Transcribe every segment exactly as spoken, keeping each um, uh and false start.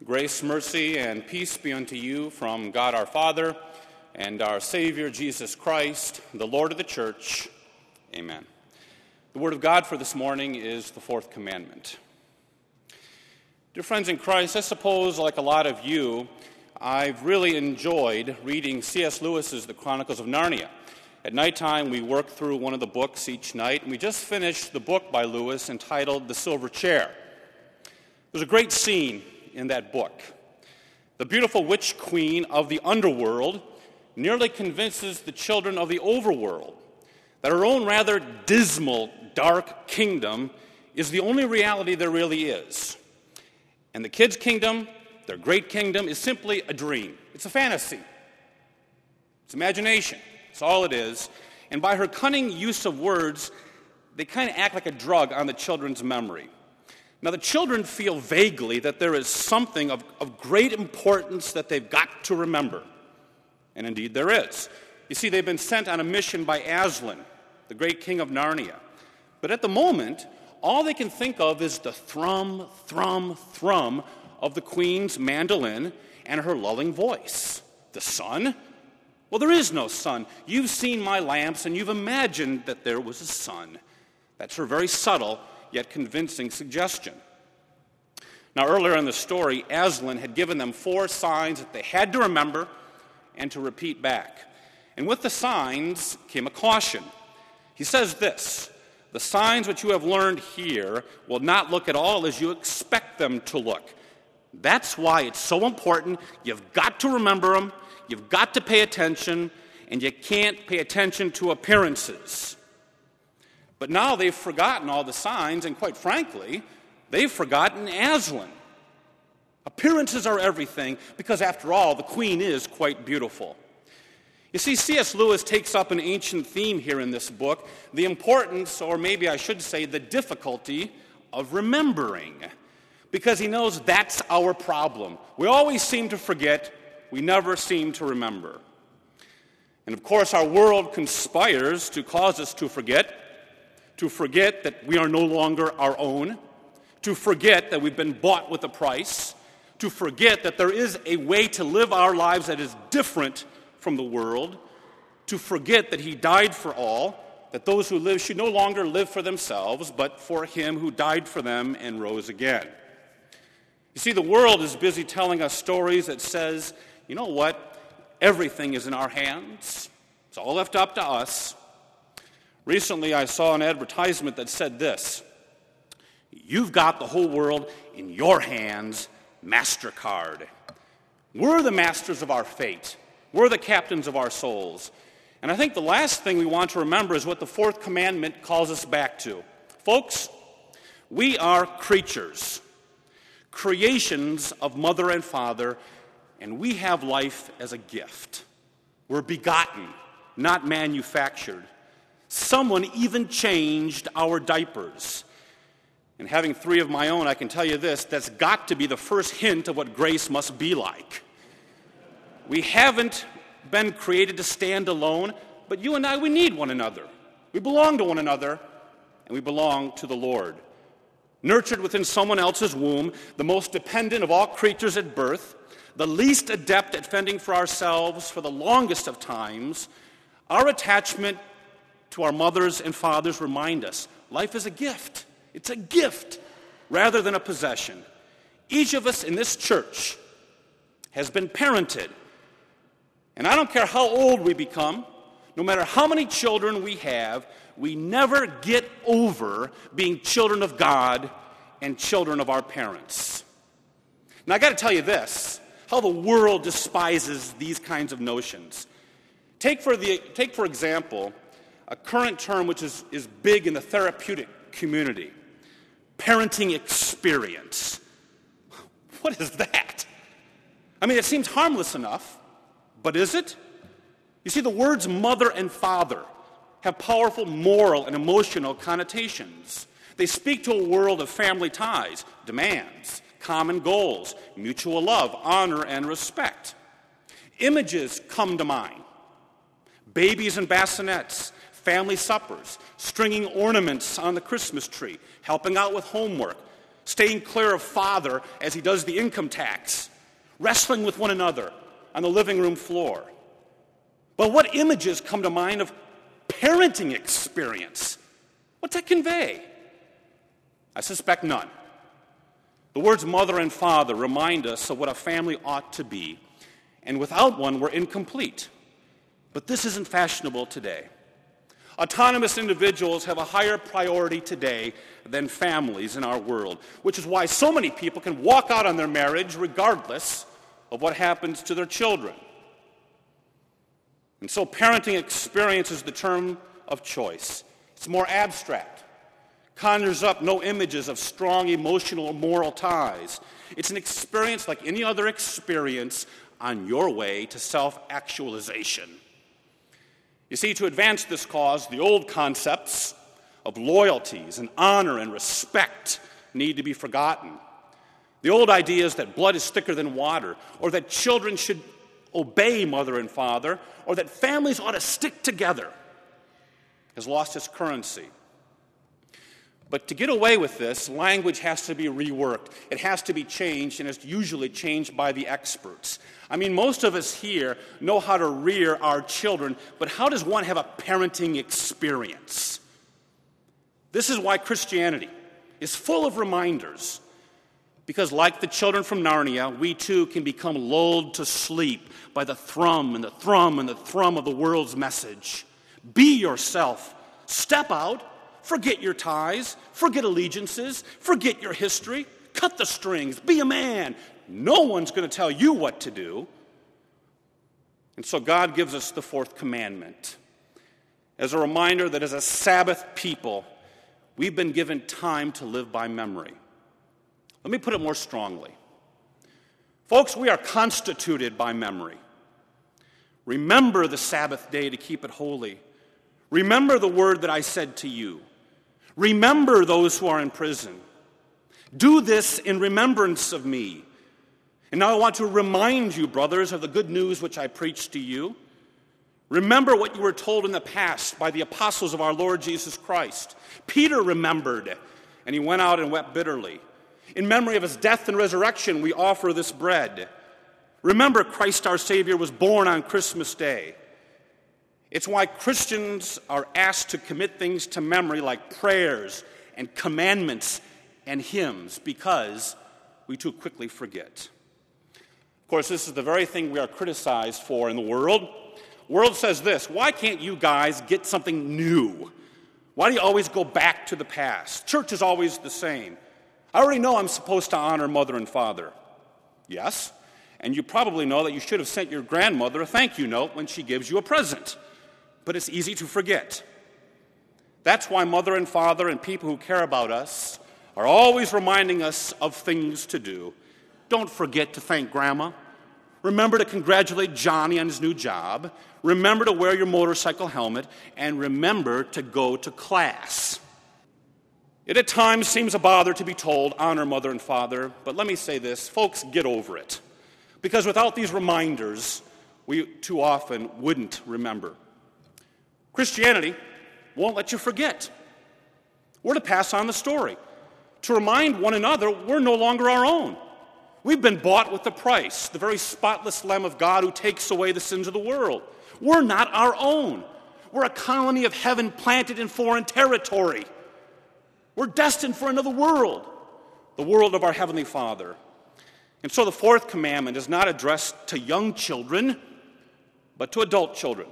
Grace, mercy, and peace be unto you from God our Father and our Savior Jesus Christ, the Lord of the church. Amen. The word of God for this morning is the fourth commandment. Dear friends in Christ, I suppose, like a lot of you, I've really enjoyed reading C S Lewis's The Chronicles of Narnia. At nighttime, we work through one of the books each night, and we just finished the book by Lewis entitled The Silver Chair. There's a great scene in that book. The beautiful witch queen of the underworld nearly convinces the children of the overworld that her own rather dismal, dark kingdom is the only reality there really is. And the kids' kingdom, their great kingdom, is simply a dream. It's a fantasy. It's imagination. It's all it is. And by her cunning use of words, they kind of act like a drug on the children's memory. Now, the children feel vaguely that there is something of, of great importance that they've got to remember. And indeed there is. You see, they've been sent on a mission by Aslan, the great king of Narnia. But at the moment, all they can think of is the thrum, thrum, thrum of the queen's mandolin and her lulling voice. The sun? Well, there is no sun. You've seen my lamps, and you've imagined that there was a sun. That's her very subtle yet convincing suggestion. Now, earlier in the story, Aslan had given them four signs that they had to remember and to repeat back. And with the signs came a caution. He says this: the signs which you have learned here will not look at all as you expect them to look. That's why it's so important. You've got to remember them, you've got to pay attention, and you can't pay attention to appearances. But now they've forgotten all the signs, and quite frankly, they've forgotten Aslan. Appearances are everything, because after all, the queen is quite beautiful. You see, C S Lewis takes up an ancient theme here in this book, the importance, or maybe I should say, the difficulty of remembering, because he knows that's our problem. We always seem to forget, we never seem to remember. And of course, our world conspires to cause us to forget, to forget that we are no longer our own, to forget that we've been bought with a price, to forget that there is a way to live our lives that is different from the world, to forget that he died for all, that those who live should no longer live for themselves, but for him who died for them and rose again. You see, the world is busy telling us stories that says, you know what, everything is in our hands. It's all left up to us. Recently, I saw an advertisement that said this: you've got the whole world in your hands, MasterCard. We're the masters of our fate. We're the captains of our souls. And I think the last thing we want to remember is what the fourth commandment calls us back to. Folks, we are creatures, creations of mother and father, and we have life as a gift. We're begotten, not manufactured. Someone even changed our diapers. And having three of my own, I can tell you this, that's got to be the first hint of what grace must be like. We haven't been created to stand alone, but you and I, we need one another. We belong to one another, and we belong to the Lord. Nurtured within someone else's womb, the most dependent of all creatures at birth, the least adept at fending for ourselves for the longest of times, our attachment to our mothers and fathers remind us life is a gift. It's a gift rather than a possession. Each of us in this church has been parented. And I don't care how old we become, no matter how many children we have, we never get over being children of God and children of our parents. Now, I got to tell you this, how the world despises these kinds of notions. Take for, the, take for example, a current term which is, is big in the therapeutic community, parenting experience. What is that? I mean, it seems harmless enough, but is it? You see, the words mother and father have powerful moral and emotional connotations. They speak to a world of family ties, demands, common goals, mutual love, honor, and respect. Images come to mind. Babies in bassinets, family suppers, stringing ornaments on the Christmas tree, helping out with homework, staying clear of father as he does the income tax, wrestling with one another on the living room floor. But what images come to mind of parenting experience? What's that convey? I suspect none. The words mother and father remind us of what a family ought to be, and without one, we're incomplete. But this isn't fashionable today. Autonomous individuals have a higher priority today than families in our world, which is why so many people can walk out on their marriage regardless of what happens to their children. And so parenting experience is the term of choice. It's more abstract, conjures up no images of strong emotional or moral ties. It's an experience like any other experience on your way to self-actualization. You see, to advance this cause, the old concepts of loyalties and honor and respect need to be forgotten. The old ideas that blood is thicker than water, or that children should obey mother and father, or that families ought to stick together, has lost its currency. But to get away with this, language has to be reworked. It has to be changed, and it's usually changed by the experts. I mean, most of us here know how to rear our children, but how does one have a parenting experience? This is why Christianity is full of reminders. Because like the children from Narnia, we too can become lulled to sleep by the thrum and the thrum and the thrum of the world's message. Be yourself. Step out. Forget your ties. Forget allegiances. Forget your history. Cut the strings. Be a man. No one's going to tell you what to do. And so God gives us the fourth commandment as a reminder that as a Sabbath people, we've been given time to live by memory. Let me put it more strongly. Folks, we are constituted by memory. Remember the Sabbath day to keep it holy. Remember the word that I said to you. Remember those who are in prison. Do this in remembrance of me. And now I want to remind you, brothers, of the good news which I preached to you. Remember what you were told in the past by the apostles of our Lord Jesus Christ. Peter remembered, and he went out and wept bitterly. In memory of his death and resurrection, we offer this bread. Remember, Christ our Savior was born on Christmas Day. It's why Christians are asked to commit things to memory like prayers and commandments and hymns, because we too quickly forget. Of course, this is the very thing we are criticized for in the world. The world says this: why can't you guys get something new? Why do you always go back to the past? Church is always the same. I already know I'm supposed to honor mother and father. Yes, and you probably know that you should have sent your grandmother a thank you note when she gives you a present. But it's easy to forget. That's why mother and father and people who care about us are always reminding us of things to do. Don't forget to thank Grandma. Remember to congratulate Johnny on his new job. Remember to wear your motorcycle helmet. And remember to go to class. It at times seems a bother to be told, honor mother and father. But let me say this, folks, get over it. Because without these reminders, we too often wouldn't remember. Christianity won't let you forget. We're to pass on the story, to remind one another we're no longer our own. We've been bought with the price, the very spotless Lamb of God who takes away the sins of the world. We're not our own. We're a colony of heaven planted in foreign territory. We're destined for another world, the world of our Heavenly Father. And so the fourth commandment is not addressed to young children, but to adult children,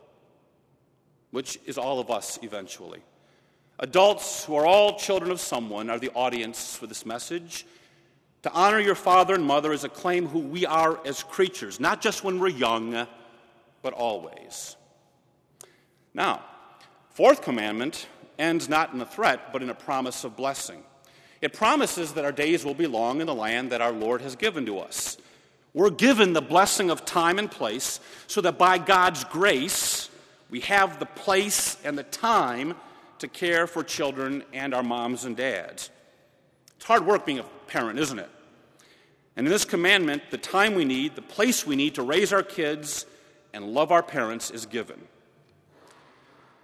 which is all of us eventually. Adults who are all children of someone are the audience for this message. To honor your father and mother is a claim who we are as creatures, not just when we're young, but always. Now, fourth commandment ends not in a threat, but in a promise of blessing. It promises that our days will be long in the land that our Lord has given to us. We're given the blessing of time and place so that by God's grace, we have the place and the time to care for children and our moms and dads. It's hard work being a parent, isn't it? And in this commandment, the time we need, the place we need to raise our kids and love our parents is given.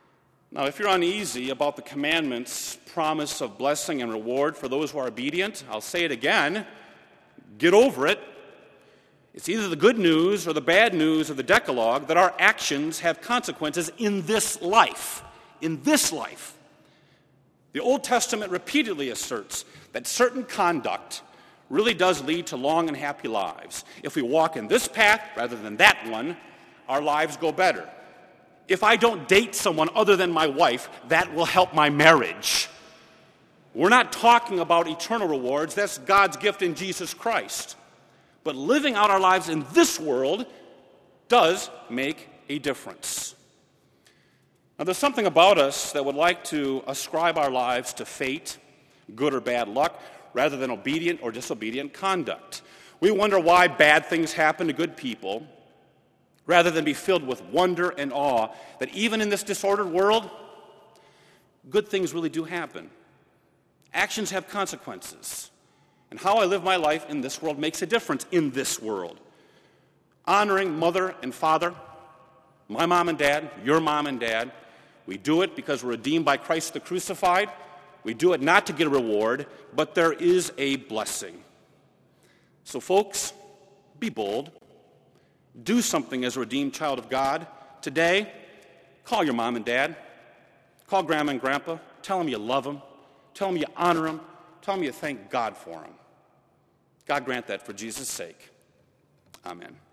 Now, if you're uneasy about the commandment's promise of blessing and reward for those who are obedient, I'll say it again, get over it. It's either the good news or the bad news of the Decalogue that our actions have consequences in this life. In this life. The Old Testament repeatedly asserts that certain conduct really does lead to long and happy lives. If we walk in this path rather than that one, our lives go better. If I don't date someone other than my wife, that will help my marriage. We're not talking about eternal rewards. That's God's gift in Jesus Christ. But living out our lives in this world does make a difference. Now, there's something about us that would like to ascribe our lives to fate, good or bad luck, rather than obedient or disobedient conduct. We wonder why bad things happen to good people, rather than be filled with wonder and awe that even in this disordered world, good things really do happen. Actions have consequences. And how I live my life in this world makes a difference in this world. Honoring mother and father, my mom and dad, your mom and dad, we do it because we're redeemed by Christ the crucified. We do it not to get a reward, but there is a blessing. So folks, be bold. Do something as a redeemed child of God. Today, call your mom and dad. Call grandma and grandpa. Tell them you love them. Tell them you honor them. Tell them you thank God for them. God grant that for Jesus' sake. Amen.